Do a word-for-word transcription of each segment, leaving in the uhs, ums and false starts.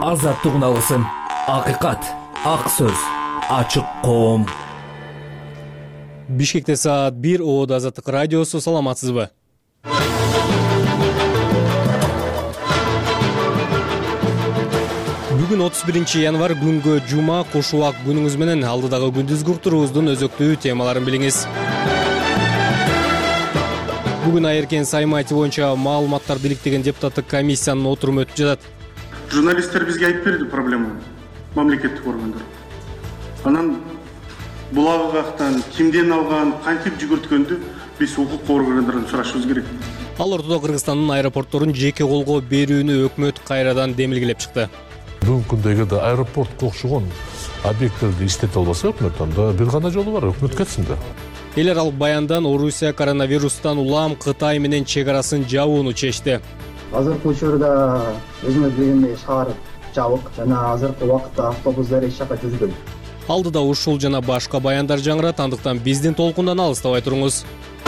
Азаттык алысын, акыйкат, ак сөз, ачык коом. Бишкекте саат бир, Оодо Азаттык радиосу, саламатсызбы? Бүгүн отуз биринчи январь күнгө жума, кош убак күнүңүз менен алдыдагы күндүзгү уктуруубуздун өзөктүү темаларын билиңиз. Бүгүн Айыркен Саймати боюнча маалыматтар бириктирген депутаттык комиссиянын отуруму өтүп жатат. Журналисттер бизге айтып берди проблеманы, мамлекеттик органдар. Анан булагы кактан, кимден алган, кантип жүгүрткөндү биз укук органдарынан сурашыбыз керек. Ал ортодо Кыргызстандын аэропортторун жеке колго берүүнү өкмөт кайрадан демилгелеп чыкты. Бүгүнкү күндө эгерде аэропортко окшогон объекттерди иштете албаса өкмөт, анда бир гана жолу бар, өкмөт кетсин да. Элер ал баяндан Орусия коронавирустан улам Кытай менен чек арасын жабууну чечти. Азыркы учурда өзүңүз билгендей шаар жабык жана азыркы убакытта автобустар эч жакка жүрбөйт. Алдыда ушул жана башка баяндар жаңырат, андыктан биздин толкундан алыстабай туруңуз.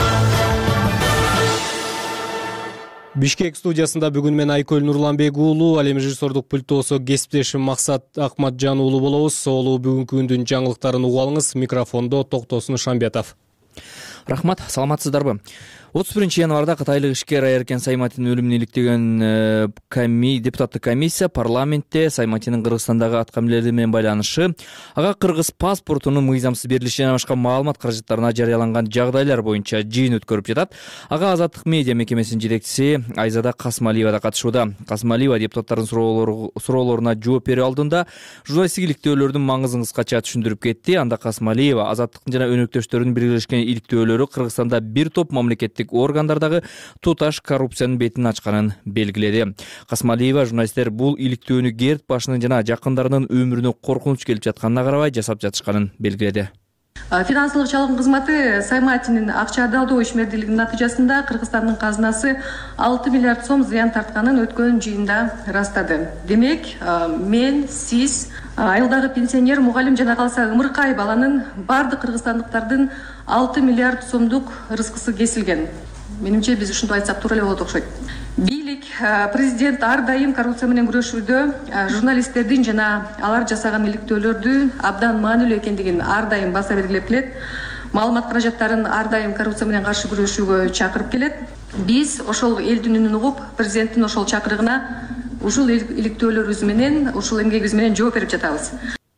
Бишкек студиясында бүгүн мен Айкөл Нурланбек уулу, ал эми режиссердук пультосу кесиптешим Максат Акматжан уулу болобуз. Соолу бүгүнкү күндүн жаңылыктарын угуп алыңыз. Микрофондо Токтосун Шамбетов. Рахмат, саламатсыздарбы? отуз биринчи январда кытайлык ишкер Айыркен Сайматинин өлүмүн иликтеген коми депутаттык комиссия парламентте Сайматинин Кыргызстандагы аткамилери менен байланышы, ага кыргыз паспортунун мыйзамсыз берилиши жана башка маалымат каражаттарына жарыяланган жагдайлар боюнча жыйын өткөрүп жатат. Ага Азаттык медиа мекемесинин жетекчиси Айзада Касмалиева да катышууда. Касмалиева депутаттардын суроолоруна жооп берүү алдында журналисттик иликтөөлөрдүн маңызын кыскача түшүндүрүп кетти. Анда Касмалиева Азаттыктын жана өнөктөштөрүнүн биргелешкен иликтөөлөрү Кыргызстанда бир топ мамлекеттик органдардагы туташ коррупциянын бетин ачканын белгиледи. Касмалиева журналисттер бул иликтөөнү Герт башынын жана жакындарынын өмүрүнө коркунуч келип жатканына карабай жасап жатышканын белгиледи. Финансылык чалгын кызматы Сайматинин акча адалдоо ишмердүүлүгүнүн натыйжасында Кыргызстандын казынасы алты миллиард сом зыян тартканын өткөн жыйында ырастады. Демек, мен, сиз, айылдагы пенсионер, мугалим жана калса ымыркай баланын бардык кыргызстандыктардын алты миллиард сомдук рызкысы кесилген. Менимче биз ушунду айтсак туура эле болот окшойт. Бийлик, президент ар дайым коррупция менен күрөшүүдө журналисттердин жана алар жасаган иликтөөлөрдү абдан маанилүү экендигин ар дайым баса белгилеп келет. Маалымат каражаттарын ар дайым коррупция менен каршы күрөшүүгө чакырып келет. Биз ошол элдин үнүн угуп, президенттин ошол чакырыгына ушул иликтөөлөрүбүз менен, ушул эмгегибиз менен жооп берип жатабыз.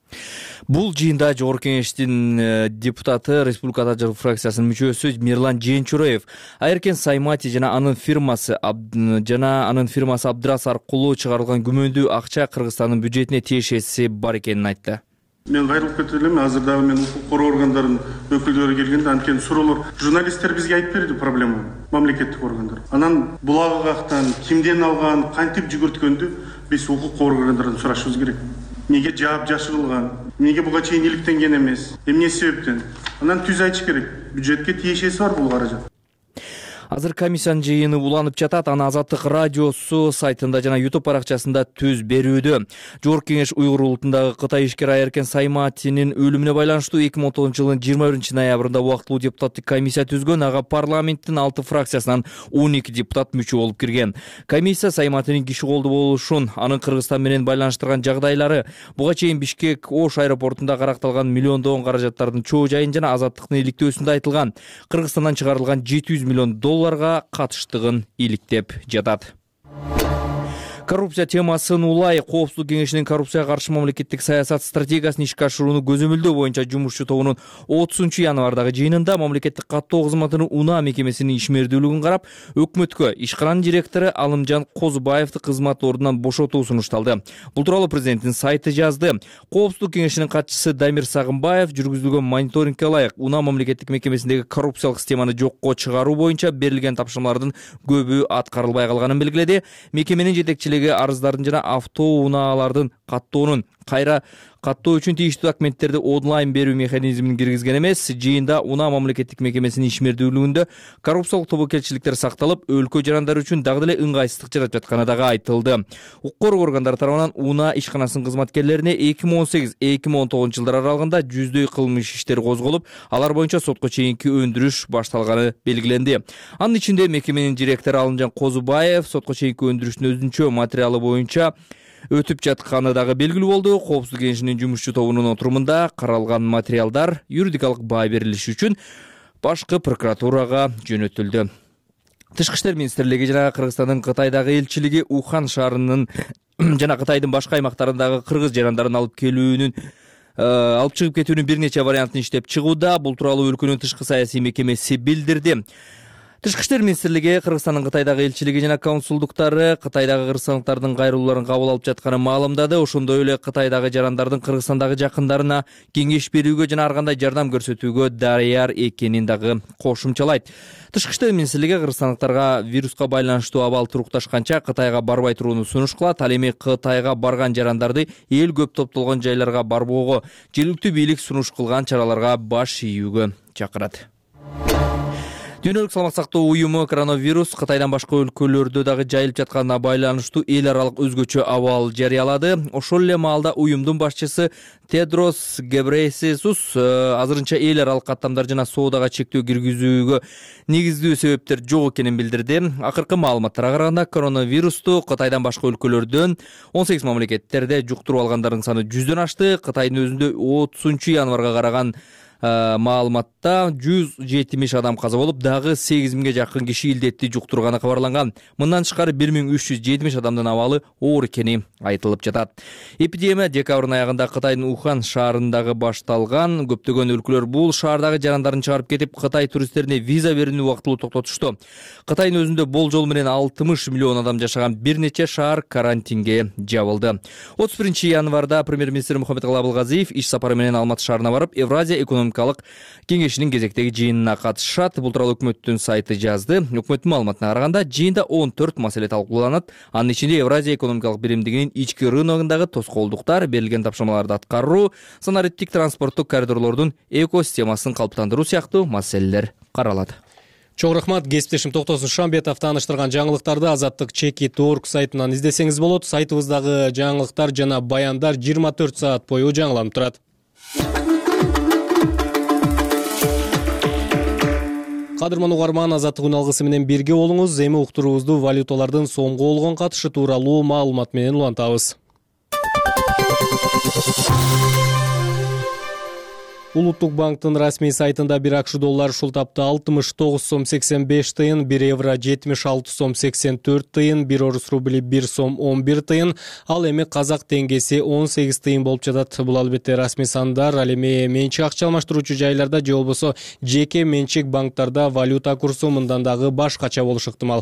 Бул жыйында Жогорку Кеңештин депутаты, Республика АТА фракциясынын мүчөсү Мирлан Жээнчураев Айыркен Саймати жана анын фирмасы жана анын фирмасы Абдрас аркылуу чыгарылган күмөндүү акча Кыргызстандын бюджетине тиешеси бар экенин айтты. Мен кайрылып кетип элем, азыр дагы мен укук коргоо органдарынын өкүлдөрү келгенде анткени суроолор, журналисттер бизге айтып берди проблеманы, мамлекеттик органдар. Анан булагы кактан, кимден алган, кантип жүгүрткөндү биз укук органдарынан сурашыбыз керек. Неге жаап жашырылган, неге буга чейин иликтенген эмес, эмне себептен? Анан түз айтыш керек, бюджетке тиешеси бар бул каражат. Азыр комиссиянын жыйыны уланып жатат. Аны Азаттык радиосу сайтында жана YouTube баракчасында түз берүүдө. Жогорку Кеңеш уйгур улутундагы Кытай ишкер Айыркен Сайматинин өлүмүнө байланыштуу эки миң он тогузунчу жылдын жыйырма биринчи ноябрында убактылуу депутаттык комиссия түзгөн. Ага парламенттин алты фракциясынан он эки депутат мүчө болуп кирген. Комиссия Сайматинин киши колдуу болушун, анын Кыргызстан менен байланыштырган жагдайлары, буга чейин Бишкек Ош аэропортунда каракталган миллиондогон каражаттардын чоо жайын жана Азаттыктын иликтөөсүндө айтылган Кыргызстандан чыгарылган жети жүз миллион доллар долларга катыштыгын иликтеп жатат. Коррупция темасын улай Коопсуздук кеңешинин коррупцияга каршы мамлекеттик саясат стратегиясын ишке ашырууну көзөмөлдөө боюнча жумушчу тобунун отузунчу январдагы жыйынында мамлекеттик каттоо кызматынын УНА мекемесинин ишмердүүлүгүн карап, өкмөткө ишкананын директору Алымжан Козубаевди кызмат ордунан бошотуу сунушталды. Бул тууралуу президенттин сайты жазды. Коопсуздук кеңешинин катчысы Дамир Сагынбаев жүргүзүлгөн мониторингге ылайык УНА мамлекеттик мекемесиндеги коррупциялык системаны жокко чыгаруу боюнча берилген тапшырмалардын көбү аткарылбай калганын белгиледи. Мекеменин жетекчилиги арыздардын жана автоунаалардын каттоонун кайра каттоо үчүн тийиштүү документтерди онлайн берүү механизмин киргизген эмес. Жыйында УНА мамлекеттик мекемесинин ишмердүүлүгүндө коррупциялык тобокелчиликтер сакталып, өлкө жарандары үчүн дагы деле ыңгайсыздык жаратып жатканы дагы айтылды. Укук коргоо органдары тарабынан УНА ишканасынын кызматкерлерине эки миң он сегиз эки миң он тогузунчу жылдар аралыгында жүздөй кылмыш иштер козголуп, алар боюнча сотко чейинки өндүрүш башталганы белгиленди. Анын ичинде мекеменин директору Алымжан Козубаев сотко чейинки өндүрүштүн өзүнчө материалы боюнча өтүп жатканы дагы белгилүү болду. Коопсуздук кеңешинин жумушчу тобунун отурумунда каралган материалдар юридикалык баа берилиши үчүн башкы прокуратурага жөнөтүлдү. Тышкы иштер министрлиги жана Кыргызстандын Кытайдагы элчилиги Ухан шаарынын жана Кытайдын башка аймактарындагы кыргыз жарандарын алып келүүнүн алып чыгып кетүүнүн бир нече вариантын иштеп чыгууда. Бул тууралуу өлкөнүн тышкы саясий мекемеси билдирди. Тышкы иштер министрлиги Кыргызстандын Кытайдагы элчилиги жана консулдуктары Кытайдагы кыргызстандыктардын кайрылууларын кабыл алып жатканын маалымдады. Ошондой эле Кытайдагы жарандардын Кыргызстандагы жакындарына кеңеш берүүгө жана ар кандай жардам көрсөтүүгө даяр экенин дагы кошумчалайт. Тышкы иштер министрлиги кыргызстандыктарга вируска байланыштуу абал турукташканча Кытайга барбай турууну сунуш кылат. Ал эми Кытайга барган жарандарды эл көп топтолгон жайларга барбоого, жергиликтүү бийлик сунуш кылган чараларга баш ийүүгө чакырат. Дүйнөлүк саламаттык сактоо уюму коронавирус Кытайдан башка өлкөлөрдө дагы жайылып жатканына байланыштуу эл аралык өзгөчө абал жарыялады. Ошол эле маалда уюмдун башчысы Тедрос Гебрейесус азырынча эл аралык каттамдар жана соодага чектөө киргизүүгө негиздүү себептер жок экенин билдирди. Акыркы маалыматтарга караганда коронавирусту Кытайдан башка өлкөлөрдөн он сегиз мамлекеттерде жуктуруп алгандардын саны жүздөн ашты. Кытайдын өзүндө отузунчу январга караган маалыматта жүз жетимиш адам каза болуп, дагы сегиз миңге жакын киши илдетти жуктурганы кабарланган. Мындан тышкары бир миң үч жүз жетимиш адамдын абалы оор экени айтылып жатат. Эпидемия декабрдын аягында Кытайдын Ухан шаарындагы башталган. Көптөгөн өлкөлөр бул шаардагы жарандарын чыгарып кетип, Кытай туристтерине виза берүүнү убактылуу токтотушту. Кытайдын өзүндө болжол менен алтымыш миллион адам жашаган бир нече шаар карантинге жабылды. отуз биринчи январда премьер-министр Мухаммедкалый Абылгазиев иш сапары менен Алматы шаарына барып, Евразия экономикалык кеңешинин кезектеги жыйынына катышат. Бул тууралуу өкмөттүн сайты жазды. Өкмөттүн маалыматына караганда жыйында он төрт маселе талкууланат. Анын ичинде Евразия экономикалык биримдигинин ички рыногундагы тоскоолдуктар, берилген тапшырмаларды аткаруу, санариптик транспорттук коридорлордун экосистемасын калыптандыруу сыяктуу маселелер каралат. Чоң рахмат. Кесиптешим Токтосун Шамбетов тааныштырган жаңылыктарды азаттык чекит точка орг сайтынан издесеңиз болот. Сайтыбыздагы жаңылыктар жана баяндар жыйырма төрт саат бою жаңыланып турат. Кадырман угарман, азаттык үн алгысы менен бирге болуңуз. Эми уктуруубузду валюталардын сомго болгон катышы тууралуу маалымат менен улантабыз. Улуттук банктын расмий сайтында бир акш доллары ушул тапта алтымыш тогуз сом сексен беш тыйын, бир евро жетимиш алты сом сексен төрт тыйын, бир орус рубли бир сом он бир тыйын, ал эми казак теңгеси он сегиз тыйын болуп жатат. Бул албетте расмий сандар. Ал эми менчик акча алмаштыруучу жайларда же болбосо жеке менчик банктарда валюта курсу мындан дагы башкача болушу ыктымал.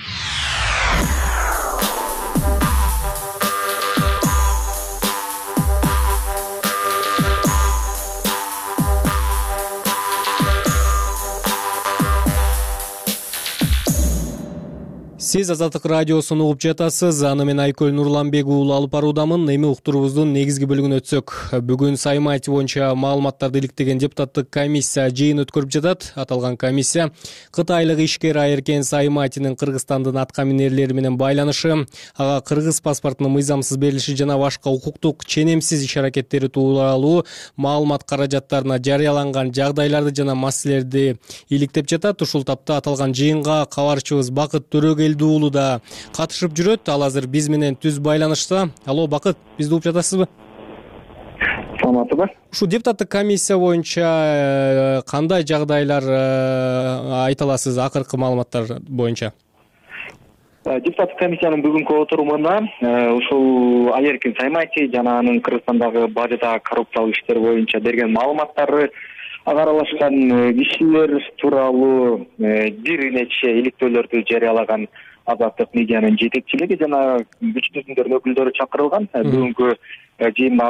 Сиз Азаттык радиосун угуп жатасыз. Аны мен Айкөл Нурланбек уулу алып баруудамын. Эми уктуруубуздун негизги бөлүгүнө өтсөк. Бүгүн Саймати боюнча маалыматтарды иликтеген депутаттык комиссия жыйын өткөрүп жатат. Аталган комиссия кытайлык ишкер Айеркен Сайматинин Кыргызстандын атка минерлери менен байланышы, ага кыргыз паспортунун мыйзамсыз берилиши жана башка укуктук ченемсиз иш аракеттери тууралуу маалымат каражаттарына жарыяланган жагдайларды жана маселелерди иликтеп жатат. Ушул тапта аталган жыйынга кабарчыбыз Бакыт Төрөгелди уулу да катышып жүрөт. Ал азыр биз менен түз байланышта. Алло, Бакыт, бизди угуп жатасызбы? Саламатсызбы? Ушу депутаттык комиссия боюнча кандай жагдайлар айта аласыз акыркы маалыматтар боюнча? Депутаттык комиссиянын бүгүнкү отурумуна ушул Айеркен Саймати жана анын Кыргызстандагы бажыда коррупциялык иштер боюнча берген маалыматтары, ага аралашкан кишилер тууралуу бир нече иликтөөлөрдү жарыялаган Азаттык медианын жетекчилиги жана күч түзүмдөрдүн өкүлдөрү чакырылган. Бүгүнкү жыйында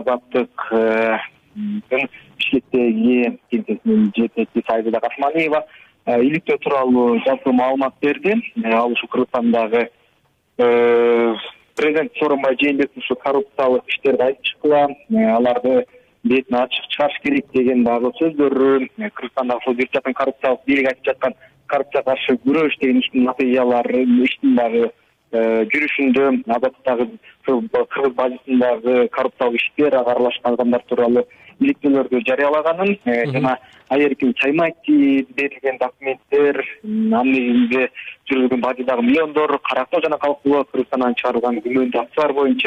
Азаттыктын Бишкектеги кеңсесинин жетекчиси Айзада Касмалиева иликтөө тууралуу жалпы маалымат берди. Ал ушу Кыргызстандагы президент Сооронбай Жээнбековдун ушу коррупциялык иштерди айтып чыккыла, аларды бетине ачык чыгарыш керек деген дагы сөздөрү, Кыргызстандагы ушул бир жактан коррупциялык бийлик айтып жаткан коррупцияга каршы күрөш деген иштин натыйжалары, иштин дагы жүрүшүндө Азаттыктагы кыргыз базасындагы коррупциялык иштер, ага аралашкан адамдар тууралуу иликтөөлөрдү жарыялаганын жана Айеркен Саймати берилген документтер, анын негизинде жүргүзүлгөн бажыдагы миллиондор карактоо жана калктуу Кыргызстандан чыгарылган күмөндүү акциялар боюнча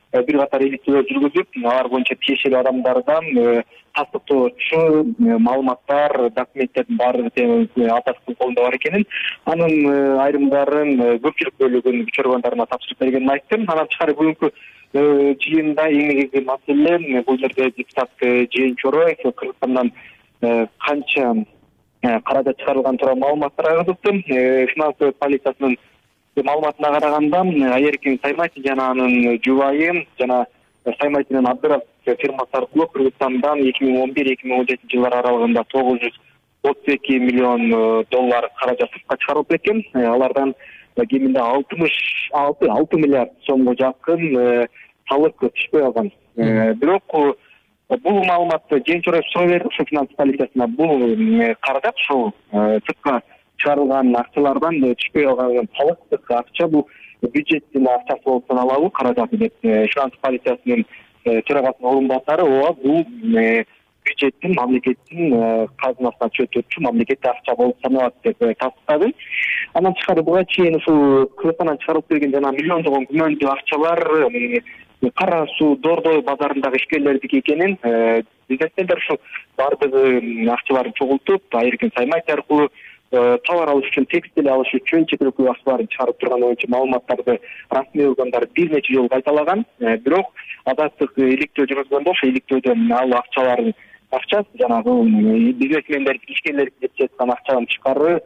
бир катар иликтөөлөр жүргүзүп, алар боюнча тиешелүү адамдардан тастыктоочу маалыматтар, документтердин баардыгы тең атасынын колунда бар экенин, анын айрымдарын көпчүлүк бөлүгүн күч органдарына тапшырып бергенин айтты. Анан тышкары бүгүнкү жыйында эң негизги маселе бул жерде депутат Жээнчороев Кыргызстандан канча каражат чыгарылган тууралуу маалыматтар айтты. Финанс полициясынын маалыматына караганда Айеркин Сайматин жана анын жубайы жана Сайматинин Абдыров фирмасы аркылуу Кыргызстандан эки миң он бир эки миң он жетинчи жылдар аралыгында тогуз жүз отуз эки миллион доллар каражат сыртка чыгарылып кеткен. Алардан кеминде алтымыш алты миллиард сомго жакын салык түшпөй калган. Бирок бул маалыматты Жээнчороев суроо берди ушу финанс полициясына. Бул каражат ушул сыртка чыгарылган акчалардан түшпөй калган салыктык акча бул бюджеттин акчасы болуп саналабы каражаты деп финанс полициясынын төрагасынын орун басары ооба бул бюджеттин мамлекеттин казынасына чөтүрчү мамлекеттик акча болуп саналат деп тастыктады. Андан тышкары буга чейин ушул Кыргызстандан чыгарылып келген жана миллиондогон күмөндүү акчалар Кара суу Дордой базарындагы ишкерлердики экенин, бизнесмендер ушул баардыгы акчаларын чогултуп, Айеркин Сайматин аркылуу товар алыш үчүн, текстиль алыш үчүн чет өлкө акчаларын чыгарып турган боюнча маалыматтарды расмий органдар бир нече жолу кайталаган. Бирок адаттык иликтөө жүргүзгөндө ошо иликтөөдө ал акчалардын акчасы жанагы бизнесмендер, ишкерлер деп жаткан акчадан тышкары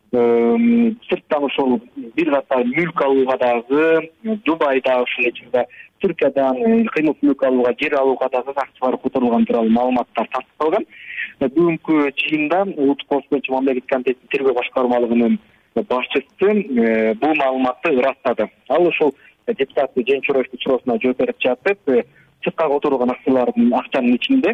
сырттан ошол бир катар мүлк алууга дагы, Дубайда ушул ичинде Түркиядан кыймыл мүлк алууга, жер алууга дагы акчалар которулган тууралуу маалыматтар тастыкталган. Бүгүнкү жыйында улуттук коопсуздук боюнча мамлекеттик комитеттин тергөө башкармалыгынын башчысы бул маалыматты ырастады. Ал ошол депутат Жээнчороевдин суроосуна жооп берип жатып, сыртка которулган акчалардын акчанын ичинде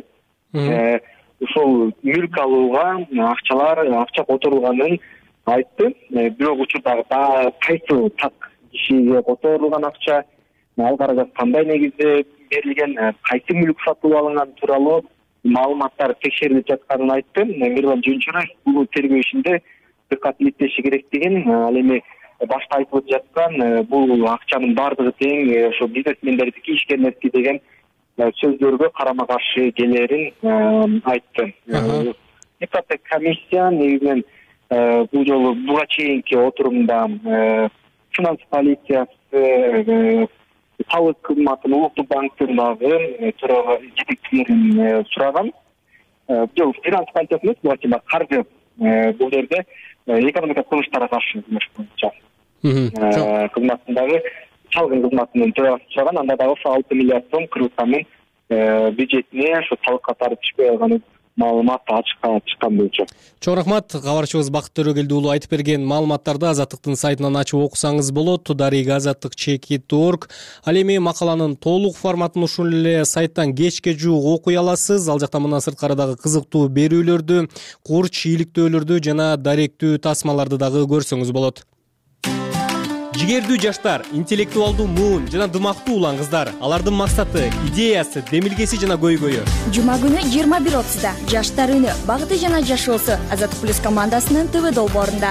ошол мүлк алууга акчалар, акча которулганын айтты. Бирок учурдагы кайсы так кишиге которулган акча, ал каражат кандай негизде берилген, кайсы мүлк сатылып алынган тууралуу маалыматтар текшерилип жатканын айтты. Мирлан Жээнчороев бул тергөө ишинде диккат иликтеши керектигин, ал эми башта айтылып жаткан бул акчанын баардыгы тең ошо бизнесмендердики, ишкерлердики деген сөздөргө карама каршы келерин айтты. Депутаттык комиссия негизинен бул жолу буга чейинки отурумда финанс полициясы, салык кызматын, улуттук банктын дагы жетекчилерин сураган. Бул финанс полициясы эмес, бул каржы бул жерде экономика кылмыштарга каршы боюнча кызматындагы чалгын кызматынын төрагасы сураган. Анда дагы ошо алты миллиард сом Кыргызстандын бюджетине ошо салык катары түшпөй калганын маалымат ачыкка чыккан болчу. Чоң рахмат. Кабарчыбыз Бакыт Төрөгелди уулу айтып берген маалыматтарды Азаттыктын сайтынан ачып окусаңыз болот. Дарыга азаттык чеки точка орг. Ал эми макаланын толук форматын ушул эле сайттан кечке жуук окуй аласыз. Ал жакта мындан сырткары дагы кызыктуу берүүлөрдү, курч иликтөөлөрдү жана даректүү тасмаларды дагы көрсөңүз болот. Жигердүү жаштар, интеллектуалдуу муун жана дымактуу улан кыздар. Алардын максаты, идеясы, демилгеси жана көйгөйү. Жума күнү жыйырма бир отузда Жаштар үнү, багыты жана жашоосу Азаттык плюс командасынын ТВ долбоорунда.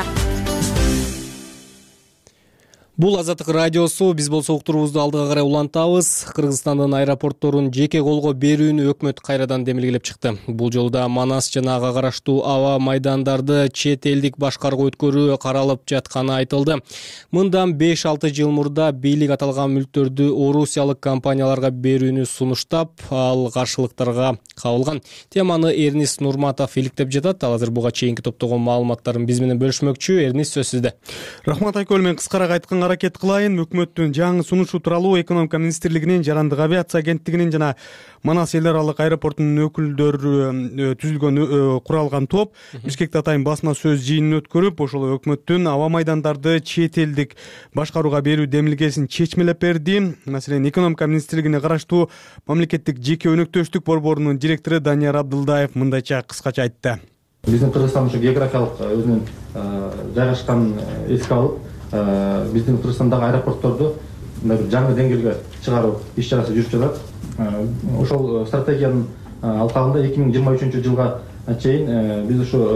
Бул Азаттык радиосу. Биз болсо уктуруубузду алдыга карай улантабыз. Кыргызстандын аэропортторун жеке колго берүүнү өкмөт кайрадан демилгелеп чыкты. Бул жолу да Манас жана ага караштуу аба майдандарды чет элдик башкарууга өткөрүү каралып жатканы айтылды. Мындан беш алты жыл мурда бийлик аталган мүлктөрдү орусиялык компанияларга берүүнү сунуштап, ал каршылыктарга кабылган. Теманы Эрнис Нурматов иликтеп жатат. Ал азыр буга чейинки топтогон маалыматтарын биз менен бөлүшмөкчү. Эрнис, сөз сизде. Рахмат Айкөл, мен кыскараак айтканга аракет кылайын. Өкмөттүн жаңы сунушу тууралуу экономика министрлигинин, жарандык авиация агенттигинин жана Манас эл аралык аэропортунун өкүлдөрү түзүлгөн куралган топ Бишкекте атайын басма сөз жыйынын өткөрүп, ошол өкмөттүн аба майдандарды чет элдик башкарууга берүү демилгесин чечмелеп берди. Маселен, экономика министрлигине караштуу мамлекеттик жеке өнөктөштүк борборунун директору Данияр Абдылдаев мындайча кыскача айтты. Биздин Кыргызстан ушу географиялык өзүнүн жайгашкан эске алып, биздин Кыргызстандагы аэропортторду мындай бир жаңы деңгээлге чыгаруу иш чарасы жүрүп жатат. Ошол стратегиянын алкагында эки миң жыйырма үчүнчү жылга чейин биз ушу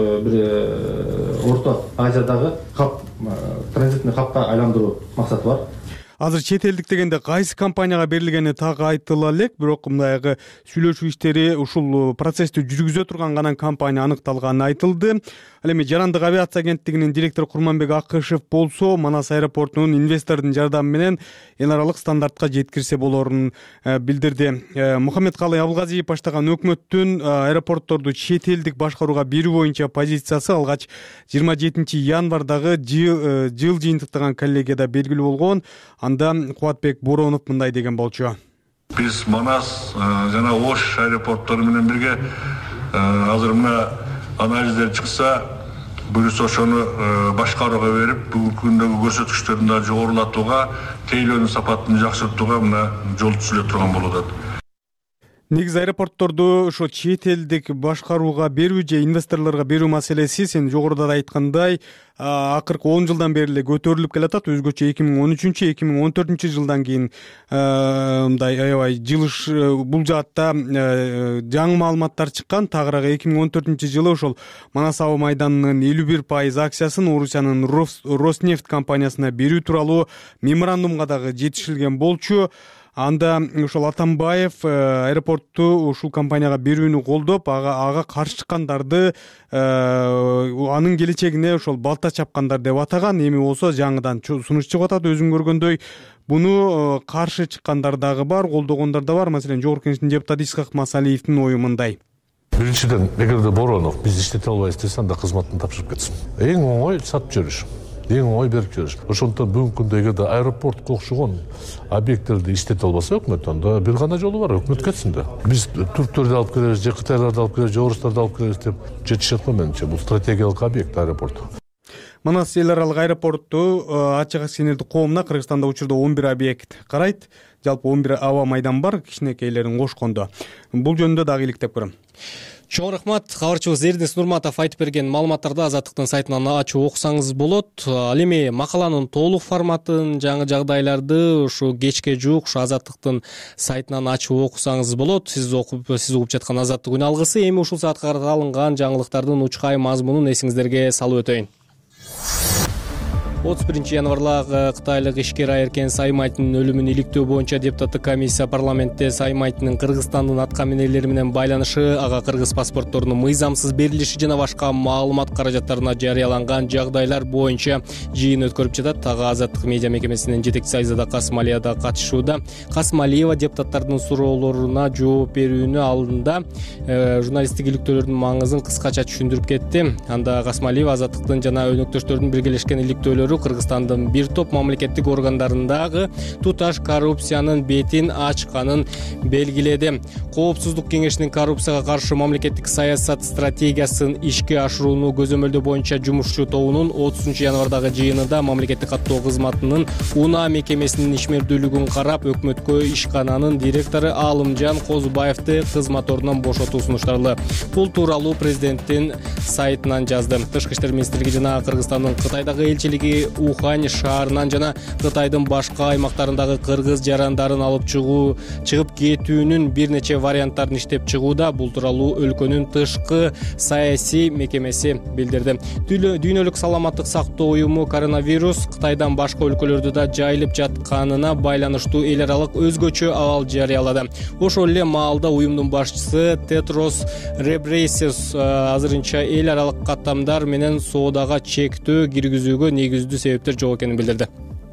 бир Орто Азиядагы хаб, транзитный хабка айландыруу максаты бар. азыр чет элдик дегенде кайсы компанияга берилгени так айтыла элек, бирок мындайгы сүйлөшүү иштери ушул процессти жүргүзө турган гана компания аныкталганы айтылды. Ал эми Жарандык авиация агенттигинин директору Курманбек Акышев болсо, Манас аэропортунун инвестордун жардамы менен эл аралык стандартка жеткирсе болорун билдирди. Мухаммедкалый Абылгазиев баштаган өкмөттүн аэропортторду чет элдик башкарууга берүү боюнча позициясы алгач жыйырма жетинчи январдагы жыл жыйынтыктаган коллегияда белгилүү болгон. Анда Кубатбек Боронов мындай деген болчу. Биз Манас жана Ош аэропорттору менен бирге азыр мына анализдер чыкса, буюрса ошону башкарууга берип, бүгүнкү күндөгү көрсөткүчтөрдү да жогорулатууга, тейлөөнүн сапатын жакшыртууга мына жол түзүлө турган болуп атат. Негизи аэропортторду ошо чет элдик башкарууга берүү же инвесторлорго берүү маселеси сен жогоруда да айткандай акыркы он жылдан бери эле көтөрүлүп келатат. Өзгөчө эки миң он үчүнчү эки миң он төртүнчү жылдан кийин мындай аябай жылыш бул жаатта жаңы маалыматтар чыккан. Тагыраагы эки миң он төртүнчү жылы ошол Манас аба майданынын элүү бир пайыз акциясын Орусиянын Роснефть компаниясына берүү тууралуу меморандумга дагы жетишилген болчу. Анда ошол Атамбаев аэропортту ушул компанияга берүүнү колдоп, ага ага каршы чыккандарды анын келечегине ошол балта чапкандар деп атаган. Эми болсо жаңыдан сунуш чыгып атат. Өзүң көргөндөй буну каршы чыккандар дагы бар, колдогондар да бар. Маселен, Жогорку Кеңештин депутаты Исхак Масалиевдин ою мындай. Биринчиден, эгерде Боронов биз иштете албайбыз десе, анда кызматын тапшырып кетсин. Эң оңой сатып жибериш. Эң оңой берип жибериш. Ошондон бүгүнкү күндө эгерде аэропортко окшогон объекттерди иштете албаса өкмөт, анда бир гана жолу бар, өкмөт кетсин да. Биз турктөрдү алып келебиз, же кытайларды алып келебиз, же орустарды алып келебиз деп жетишет го менимче. Бул стратегиялык объект аэропорт. Манас эл аралык аэропорту ачык акционердик коомуна Кыргызстанда учурда он бир объект карайт. Жалпы он бир аба майдан бар, кичинекейлерин кошкондо. Бул жөнүндө дагы иликтеп көрөм. Чоң рахмат. Кабарчыбыз Эрдинес Нурматов айтып берген маалыматтарды Азаттыктын сайтынан ачып окусаңыз болот. Ал эми макаланын толук форматын, жаңы жагдайларды ушу кечке жуук ушу Азаттыктын сайтынан ачып окусаңыз болот. Сиз окуп, сиз угуп жаткан Азаттык күн алгысы. Эми ушул саатка алынган жаңылыктардын учкай мазмунун эсиңиздерге салып өтөйүн. отуз биринчи январда кытайлык ишкер Айеркен Саймайтинин өлүмүн иликтөө боюнча депутаттык комиссия парламентте Саймайтинин Кыргызстандын атка минерлери менен байланышы, ага кыргыз паспортторунун мыйзамсыз берилиши жана башка маалымат каражаттарына жарыяланган жагдайлар боюнча жыйын өткөрүп жатат. Ага Азаттык медиа мекемесинин жетекчиси Айзада Касымалиева да катышууда. Касымалиева депутаттардын суроолоруна жооп берүүнү алдында журналисттик иликтөөлөрдүн маңызын кыскача түшүндүрүп кетти. Анда Касымалиева Азаттыктын жана өнөктөштөрдүн биргелешкен иликтөөлөрү Кыргызстандын бир топ мамлекеттик органдарындагы туташ коррупциянын бетин ачканын белгиледи. Коопсуздук кеңешинин коррупцияга каршы мамлекеттик саясат стратегиясын ишке ашырууну көзөмөлдөө боюнча жумушчу тобунун отузунчу январдагы жыйынында мамлекеттик каттоо кызматынын УНА мекемесинин ишмердүүлүгүн карап, өкмөткө ишкананын директору Алымжан Козубаевди кызмат ордунан бошотуу сунушталды. Бул тууралуу президенттин сайтынан жазды. Тышкы иштер министрлиги жана Кыргызстандын Кытайдагы элчилиги Ухань шаарынан жана Кытайдын башка аймактарындагы кыргыз жарандарын алып чыгуу, чыгып кетүүнүн бир нече варианттарын иштеп чыгууда. Бул тууралуу өлкөнүн тышкы саясий мекемеси билдирди. Дүйнөлүк саламаттык сактоо уюму коронавирус Кытайдан башка өлкөлөрдө да жайылып жатканына байланыштуу эл аралык өзгөчө абал жарыялады. Ошол эле маалда уюмдун башчысы Тедрос Гебрейесус азырынча эл аралык каттамдар менен соодага чектөө киргизүүгө негиздүү себептер жок экенин билдирди.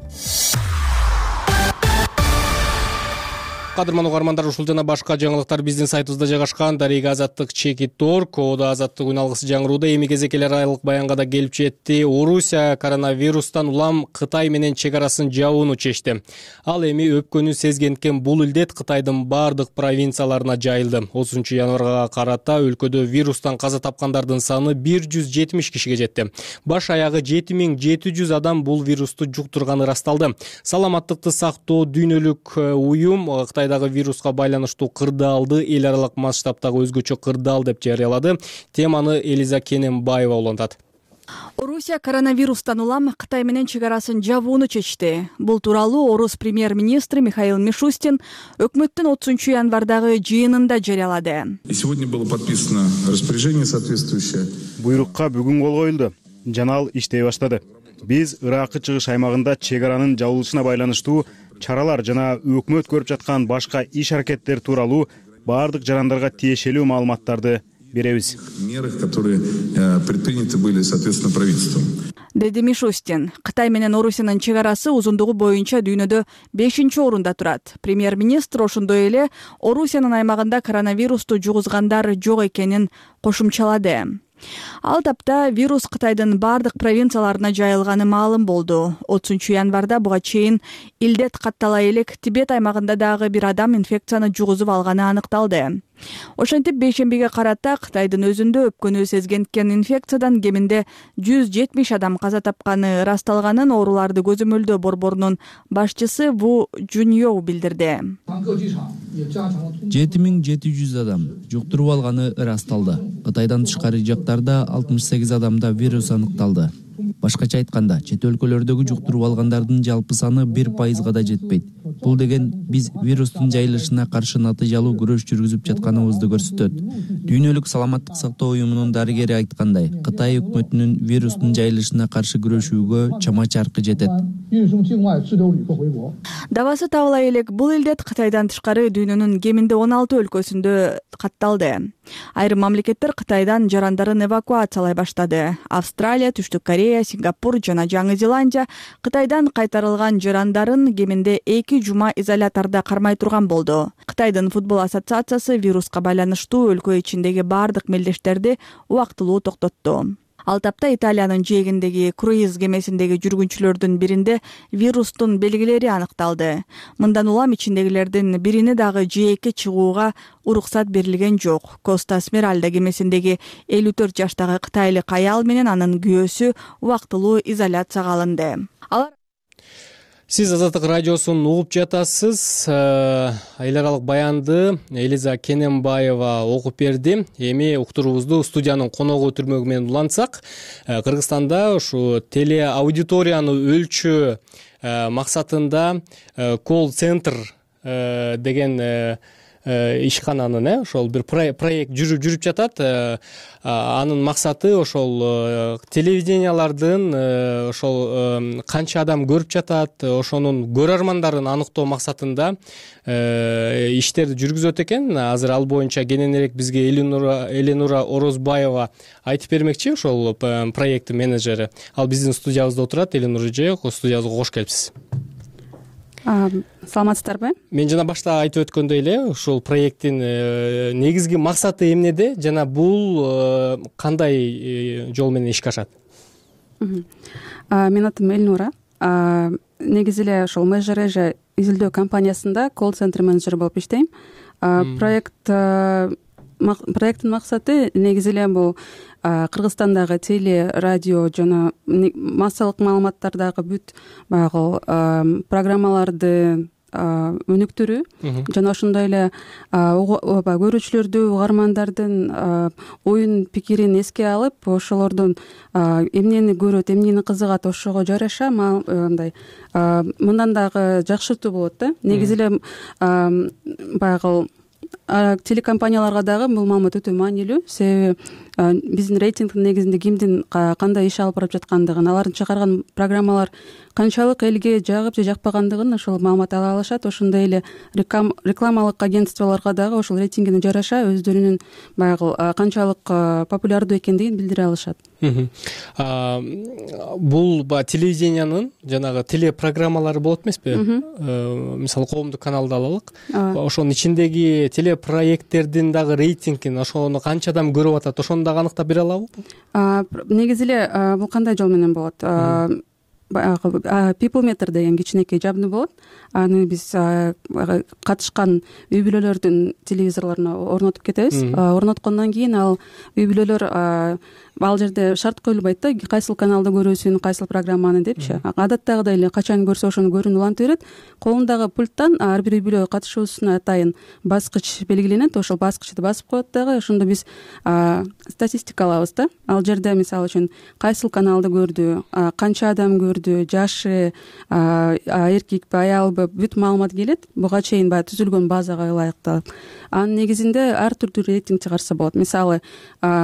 Кадырман угармандар, ушул жана башка жаңылыктар биздин сайтыбызда жайгашкан. Дарыга Азаттык чекит точка орг, Ода Азаттык күн алгысы жаңырууда. Эми кезек эл аралык баянга да келип жетти. Орусия коронавирустан улам Кытай менен чек арасын жабууну чечти. Ал эми өпкөнү сезгенткен бул илдет Кытайдын бардык провинцияларына жайылды. отузунчу январга карата өлкөдө вирустан каза тапкандардын саны бир жүз жетимиш кишиге жетти. Баш аягы жети миң жети жүз адам бул вирусту жуктурганы ырасталды. Саламаттыкты сактоо дүйнөлүк уюм Кытай вируска байланыштуу кырдаалды эл аралык масштабтагы өзгөчө кырдаал деп жарыялады. Теманы Элиза Кененбаева улантат. Орусия коронавирустан улам Кытай менен чек арасын жабууну чечти. Бул тууралуу Орус премьер-министри Михаил Мишустин өкмөттүн отузунчу январдагы жыйынында жарыялады. И сегодня было подписано распоряжение соответствующее. Буйрукка бүгүн кол коюлду. Жана ал иштей баштады. биз ыракы чыгыш аймагында чек аранын жабылышына байланыштуу чаралар жана өкмөт көрүп жаткан башка иш аракеттер тууралуу баардык жарандарга тиешелүү маалыматтарды беребиз. Меры, которые предприняты были, соответственно, правительством. Деди Мишустин. Кытай менен Орусиянын чек арасы узундугу боюнча дүйнөдө бешинчи орунда турат. Премьер-министр ошондой эле Орусиянын аймагында коронавирусту жугузгандар жок экенин кошумчалады. Ал тапта вирус Кытайдын бардык провинцияларына жайылганы маалым болду. отузунчу январда буга чейин илдет каттала элек Тибет аймагында дагы бир адам инфекцияны жугузуп алганы аныкталды. Ошентип бейшембиге карата Кытайдын өзүндө өпкөнү сезгенткен инфекциядан кеминде жүз жетимиш адам каза тапканы ырасталганын ооруларды көзөмөлдөө борборунун башчысы Ву Жуньоу билдирди. жети миң жети жүз адам жуктуруп алганы ырасталды. Кытайдан тышкары жактарда алтымыш сегиз адамда вирус аныкталды. Башкача айтканда, чет өлкөлөрдөгү жуктуруп алгандардын жалпы саны бир пайызга да жетпейт. Бул деген биз вирустун жайылышына каршы натыйжалуу күрөш жүргүзүп жатканыбызды көрсөтөт. Дүйнөлүк саламаттык сактоо уюмунун дарыгери айткандай, Кытай өкмөтүнүн вирустун жайылышына каршы күрөшүүгө чама чаркы жетет. Дабасы табыла элек бул илдет Кытайдан тышкары дүйнөнүн кеминде он алты өлкөсүндө катталды. Айрым мамлекеттер Кытайдан жарандарын эвакуациялай баштады. Австралия, Түштүк Корея, Сингапур жана Жаңы Зеландия Кытайдан кайтарылган жарандарын кеминде эки жума изолятордо кармай турган болду. Кытайдын футбол ассоциациясы вируска байланыштуу өлкө ичиндеги бардык мелдештерди убактылуу токтотту. Ал тапта Италиянын жээгиндеги круиз кемесиндеги жүргүнчүлөрдүн биринде вирустун белгилери аныкталды. Мындан улам ичиндегилердин бирине дагы жээкке чыгууга уруксат берилген жок. Коста Смиральда кемесиндеги элүү төрт жаштагы кытайлык аял менен анын күйөөсү убактылуу изоляцияга алынды. Алар Сиз Азаттык радиосун угуп жатасыз. Эл аралык баянды Элиза Кененбаева окуп берди. Эми уктуруубузду студиянын коногу өтүрмөгү менен улантсак, Кыргызстанда ушу телеаудиторияны өлчөө максатында колл-центр деген ишкананын ошол бир проект жүрүп жүрүп жатат. Анын максаты ошол телевидениялардын ошол канча адам көрүп жатат, ошонун көрөрмандарын аныктоо максатында иштерди жүргүзөт экен. Азыр ал боюнча кененирээк бизге Эленура Орозбаева айтып бермекчи, ошол проекттин менеджери. Ал биздин студиябызда отурат. Эленура эже, студиябызга кош келипсиз. Саламатсыздарбы? Мен жана башта айтып өткөндөй эле, ушул проекттин негизги максаты эмнеде жана бул кандай жол менен ишке ашат? Менин атым Элнура. Негизи эле ошол МЖРЖ изилдөө компаниясында колл-центр менеджер болуп иштейм. Проект проекттин максаты негизи эле бул Кыргызстандагы теле, радио жана массалык маалыматтардагы бүт баягы программаларды өнүктүрүү жана ошондой эле көрүүчүлөрдү, угармандардын оюн пикирин эске алып, ошолордун эмнени көрөт, эмнени кызыгат, ошого жараша мындай мындан дагы жакшыртуу болот да. Негизи эле баягы телекомпанияларга дагы бул маалымат өтө маанилүү, себеби биздин рейтингдин негизинде кимдин кандай иш алып барып жаткандыгын, алардын чыгарган программалар канчалык элге жагып же жакпагандыгын ошол маалымат ала алышат. Ошондой эле рекламалык агентстволорго дагы ошол рейтингине жараша өздөрүнүн баягы канчалык популярдуу экендигин билдире алышат. Бул телевидениянын жанагы телепрограммалары болот эмеспи? Мисалы коомдук каналды алалык. Ошонун ичиндеги телепроекттердин дагы рейтингин, ошону канча адам көрүп атат, ошону дагы аныктап бере алабы? Негизи эле бул кандай жол менен болот? Баягы Peoplemeter деген кичинекей жабдуу болот. Аны биз катышкан үй бүлөлөрдүн телевизорлоруна орнотуп кетебиз. Орноткондон кийин ал үй бүлөлөр ал жерде шарт коюлбайт да, кайсыл каналды көрөсүн, кайсыл программаны депчи. Адаттагыдай эле качан көрсө ошону көрүүнү улантып берет. Колундагы пульттан ар бир үй бүлө катышуусуна атайын баскыч белгиленет. Ошол баскычты басып коет дагы. Ошондо биз статистика алабыз да. Ал жерде мисалы үчүн кайсыл каналды көрдү, канча адам көрдү, жашы, эркекпи, аялбы, бүт маалымат келет. Буга чейин баягы түзүлгөн базага ылайыктуу. Анын негизинде ар түрдүү рейтинг чыгарса болот. Мисалы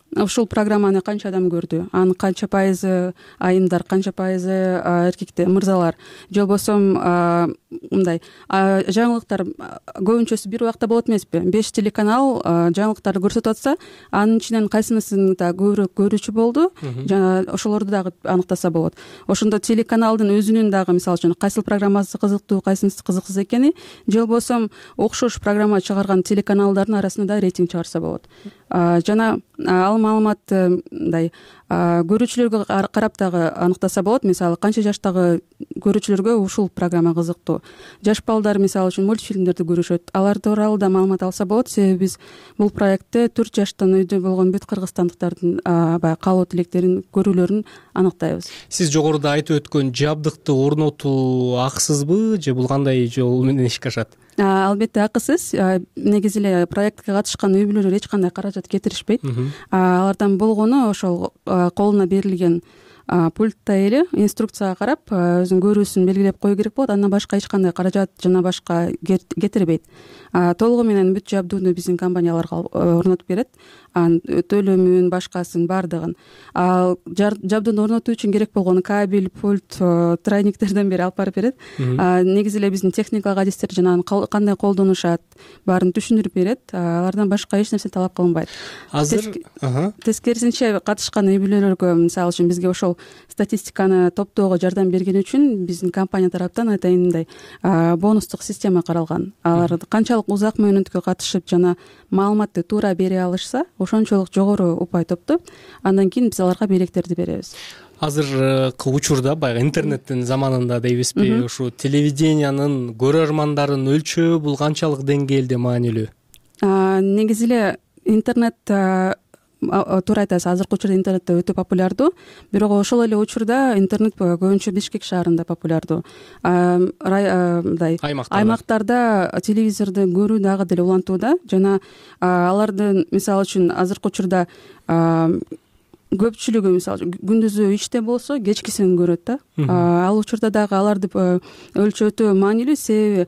ушул программаны канча адам көрдү, анын канча пайызы айымдар, канча пайызы эркектер, мырзалар же болбосо мындай жаңылыктар көбүнчөсү бир убакта болот эмеспи? Беш телеканал жаңылыктарды көрсөтүп атса, анын ичинен кайсынысында да көбүрөөк көрүүчү болду, жана ошолорду дагы аныктаса болот. Ошондо телеканалдын өзүнүн дагы мисалы үчүн кайсыл программасы кызыктуу, кайсынысы кызыксыз экени, же болбосо окшош программа чыгарган телеканалдардын арасында да рейтинг чыгарса болот. Жана ал маалыматты мындай көрүүчүлөргө карап дагы аныктаса болот. Мисалы канча жаштагы көрүүчүлөргө ушул программа кызыктуу. Жаш балдар мисалы үчүн мультфильмдерди көрүшөт. Алар тууралуу да маалымат алса болот, себеби биз бул проектте төрт жаштан өйдө болгон бүт кыргызстандыктардын баягы каалоо тилектерин, көрүүлөрүн аныктайбыз. Сиз жогоруда айтып өткөн жабдыкты орнотуу акысызбы же бул кандай жол менен ишке ашат? Албетте акысыз. Негизи эле проектке катышкан үй бүлөлөр эч кандай каражат кетиришпейт. Алардан болгону ошол колуна берилген пультта эле инструкцияга карап өзүнүн көрүүсүн белгилеп кою керек болот. Андан башка эч кандай каражат жана башка кетирбейт. Толугу менен бүт жабдууну биздин компанияларга орнотуп берет. Төлөмүн, башкасын баардыгын. Жабдууну орнотуу үчүн керек болгон кабель, пульт, тройниктерден бери алып барып берет. Негизи эле биздин техникалык адистер жана кандай колдонушат баарын түшүндүрүп берет. Алардан башка эч нерсе талап кылынбайт. Азыр тескерисинче катышкан үй бүлөлөргө мисалы үчүн бизге ошол статистиканы топтоого жардам берген үчүн биздин компания тараптан айтайын мындай бонустук система каралган. Алар канчалык узак мөөнөткө катышып жана маалыматты туура бере алышса, ошончолук жогору упай топтоп, андан кийин биз аларга белектерди беребиз. Азыркы учурда баягы интернеттин заманында дейбизби, ушу телевидениянын көрөрмандарын өлчөө бул канчалык деңгээлде маанилүү? Негизи эле интернет туура айтасыз, азыркы учурда интернетте өтө популярдуу. Бирок ошол эле учурда интернет көбүнчө Бишкек шаарында популярдуу. Мындай аймактарда телевизорду көрүү дагы деле улантууда. Жана алардын мисалы үчүн азыркы учурда көпчүлүгү мисалы күндүзү иште болсо, кечкисин көрөт да. Ал учурда дагы аларды өлчөө өтө маанилүү, себеби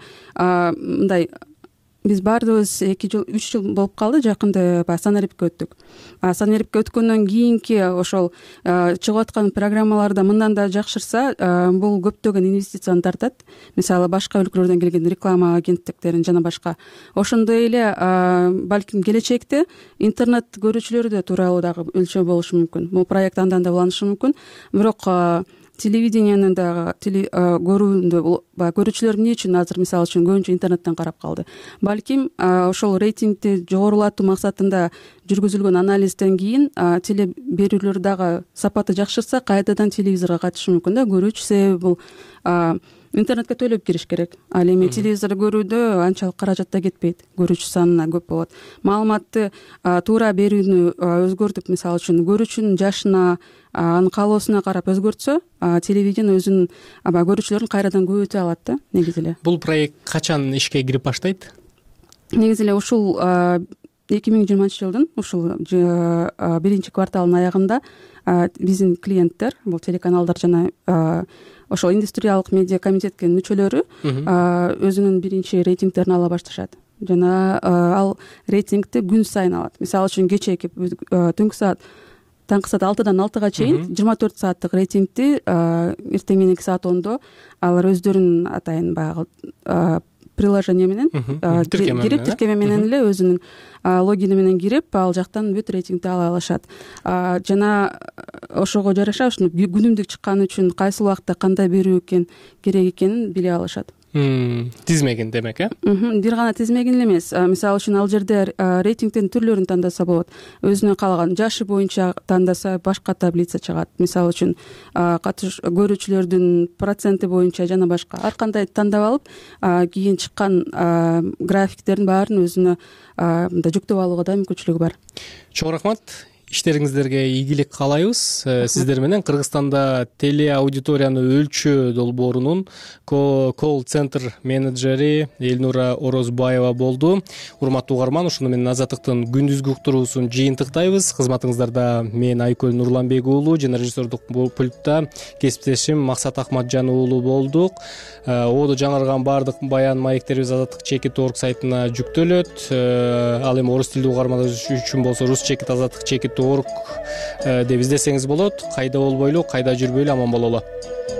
мындай биз баардыгыбыз эки жыл, үч жыл болуп калды, жакында баягы санариптке өттүк. Санариптке өткөндөн кийинки ошол чыгып аткан программаларда мындан да жакшырса, бул көптөгөн инвестицияны тартат. Мисалы башка өлкөлөрдөн келген реклама агенттиктерин жана башка. Ошондой эле балким келечекте интернет көрүүчүлөрү да тууралуу дагы өлчөө болушу мүмкүн. Бул проект андан да уланышы мүмкүн. Бирок телевидениянын дагы көрүүндө көрүүчүлөр эмне үчүн азыр мисалы үчүн көбүнчө интернеттен карап калды? Балким ошол рейтингди жогорулатуу максатында жүргүзүлгөн анализден кийин теле берүүлөр дагы сапаты жакшырса, кайрадан телевизорго кайтышы мүмкүн да көрүүчү, себеби бул интернетке төлөп кириш керек. Ал эми телевизор көрүүдө анчалык каражат да кетпейт, көрүүчү санына көп болот. Маалыматты туура берүүнү өзгөртүп, мисалы үчүн көрүүчүнүн жашына, анын каалоосуна карап өзгөртсө, телевидение өзүнүн көрүүчүлөрүн кайрадан көбөйтө алат да, негизи эле. Бул проект качан ишке кирип баштайт? Негизи эле ушул эки миң жыйырманчы жылдын ушул биринчи кварталынын аягында биздин клиенттер, бул телеканалдар жана ошол индустриялык медиа комитеттин мүчөлөрү өзүнүн биринчи рейтингтерин ала башташат. Жана ал рейтингти күн сайын алат. Мисалы үчүн кечээки түнкү саат таңкы саат алтыдан алтыга чейин жыйырма төрт сааттык рейтингти эртең мененки саат ондо алар өздөрүнүн атайын баягы приложение менен кирип, тиркеме менен эле өзүнүн логини менен кирип, ал жактан бүт рейтингди ала алышат. Жана ошого жараша ушуну күнүмдүк чыккан үчүн кайсы убакта кандай берүү экен керек экенин биле алышат. Тизмегин демек, э? Бир гана тизмегин эле эмес. Мисалы үчүн ал жерде рейтингдин түрлөрүн тандаса болот. Өзүнө каалаган жашы боюнча тандаса башка таблица чыгат. Мисалы үчүн катыш көрүүчүлөрдүн проценти боюнча жана башка. Ар кандай тандап алып, кийин чыккан графиктердин баарын өзүнө мындай жүктөп алууга да мүмкүнчүлүгү бар. Чоң рахмат. Иштериңиздерге ийгилик каалайбыз. Сиздер менен Кыргызстанда телеаудиторияны өлчөө долбоорунун колл-центр менеджери Элнура Орозбаева болду. Урматтуу угарман, ушуну менен Азаттыктын күндүзгү уктуруусун жыйынтыктайбыз. Кызматыңыздарда мен Айкөл Нурланбек уулу жана режиссердук пультта кесиптешим Максат Акматжан уулу болдук. Оодо жаңырган баардык баян маектерибиз Азаттык чекит точка орг сайтына жүктөлөт. Ал эми орус тилдүү угармандар үчүн болсо рус чекит азаттык чекит точка орг деп издесеңиз болот. Кайда болбойлу, кайда жүрбөйлү аман бололу.